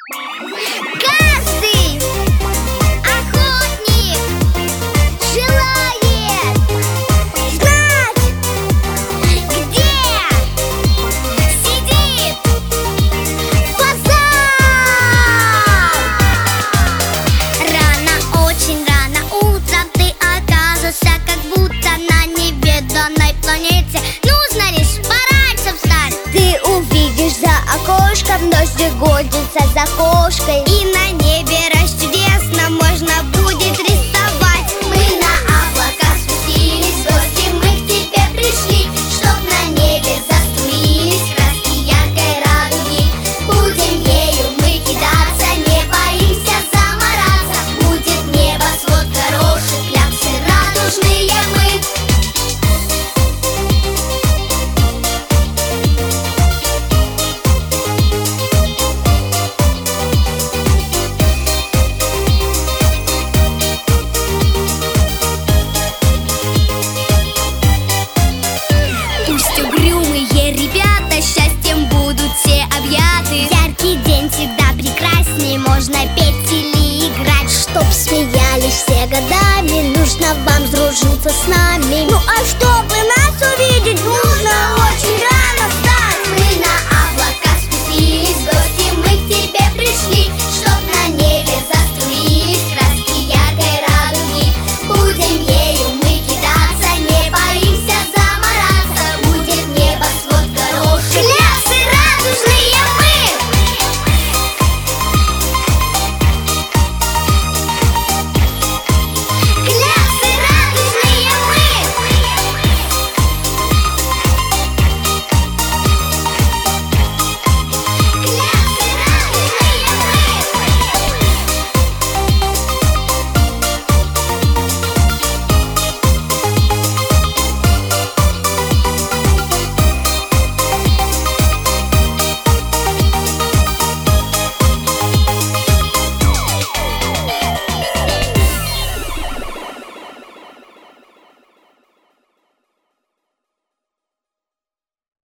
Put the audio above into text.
Каждый охотник желает знать, где сидит фазан. Рано, очень рано утром ты оказываешься как будто на неведанной планете. Нужно лишь пораньше встать. Ты увидишь за окошком дождик годится за кошкой, и на небе расчудесно можно будет рисовать. Мы на облака спустились, в гости мы к тебе пришли, чтоб на небе заструились краски яркой радуги. Будем ею мы кидаться, не боимся замораться. Будет небосвод хороший, кляксы радужные мы. Пусть угрюмые ребята счастьем будут все объяты. Яркий день всегда прекрасней, можно петь или играть. Чтоб смеялись все годами, нужно вам сдружиться с нами.